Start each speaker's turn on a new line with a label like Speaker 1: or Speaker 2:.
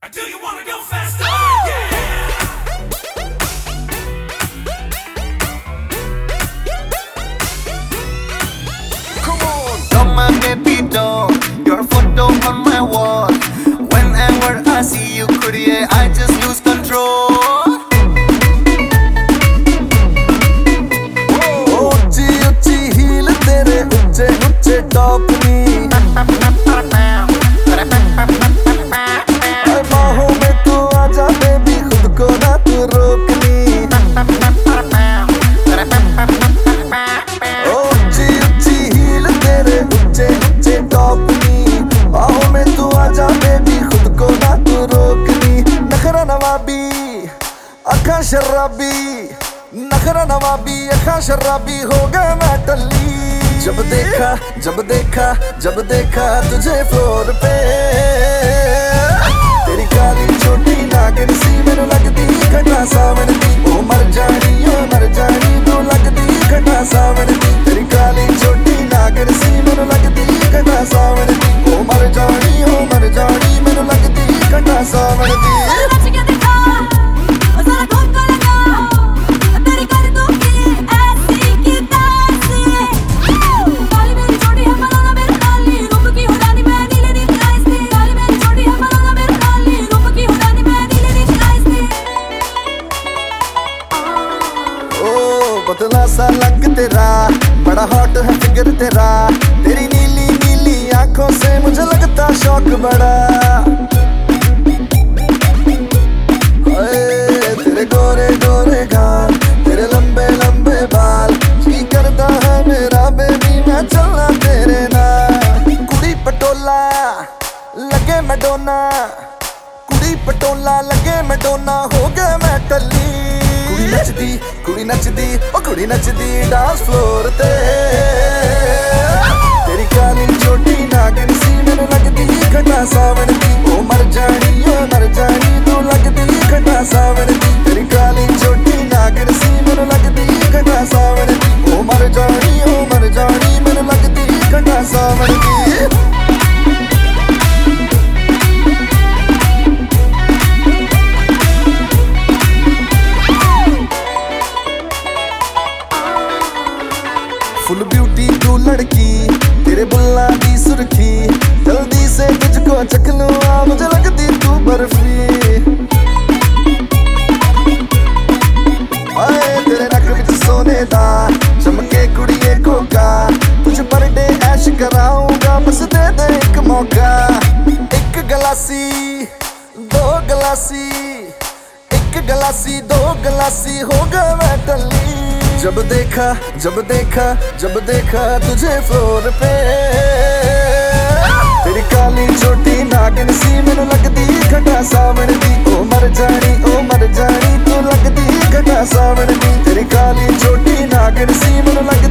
Speaker 1: Do you wanna go faster? Yeah!
Speaker 2: Come on, come on, baby doll. Your photo on my wall. Whenever I see you, kudiye, I just lose control. ऊंची ऊंची heal तेरे ऊंचे ऊंचे top नी बाहों में तू आजा baby खुद को ना तू रोकनी ऊंची ऊंची हील तेरे ऊंचे ऊंचे टॉप नी बाहों में तू आजा बेबी खुद को ना तू रोकनी नखरा नवाबी अखा शराबी नखरा नवाबी अखा शराबी हो गया मैं टल्ली जब देखा तुझे फ्लोर पे तेरी काली छोटी नागिन सी मैनू लगदी घटा सावन दी ओ मर जानी तू लगदी घटा सावन दी तेरी काली छोटी नागिन सी मैनू लगदी घटा सावन दी ओ मर जानी मैनू लगदी घटा सावन दी पतला सा लग तेरा बड़ा हॉट है फिगर तेरा तेरी नीली नीली आंखों से मुझे लगता शौक बड़ा तेरे गोरे गोरे गाल तेरे लंबे लंबे बाल जी करता है मेरा बेबी मैं चलना तेरे नाल कुड़ी पटोला लगे मैडोना कुड़ी पटोला लगे मैडोना हो गया मैं टल्ली कुड़ी नचदी डांस फ्लोर ते तेरी काली छोटी नागिन सी मैनू लगदी घटा सावन दी ओ मर जानी तू लगदी घटा सावन दी तेरी काली छोटी नागिन सी मैनू लगदी घटा सावन दी ओ मर जानी मैनू लगदी घटा सावन दी फुल ब्यूटी तू लड़की तेरे बुल्ला की सुर्खी जल्दी से तुझको चख लूं मुझे लगती तू बर्फी आए तेरे नक विच सोने दा चमके कुड़िए कोका तुझ पर डे ऐश कराऊंगा बस दे दे एक मौका एक गलासी दो गलासी एक गलासी दो गलासी हो गया मैं टल्ली जब देखा तुझे फ्लोर पे तेरी काली छोटी नागिन सी मैनू लगदी घटा सावन दी ओ मर जानी तू लगदी घटा सावन दी तेरी काली छोटी नागिन सी मैनू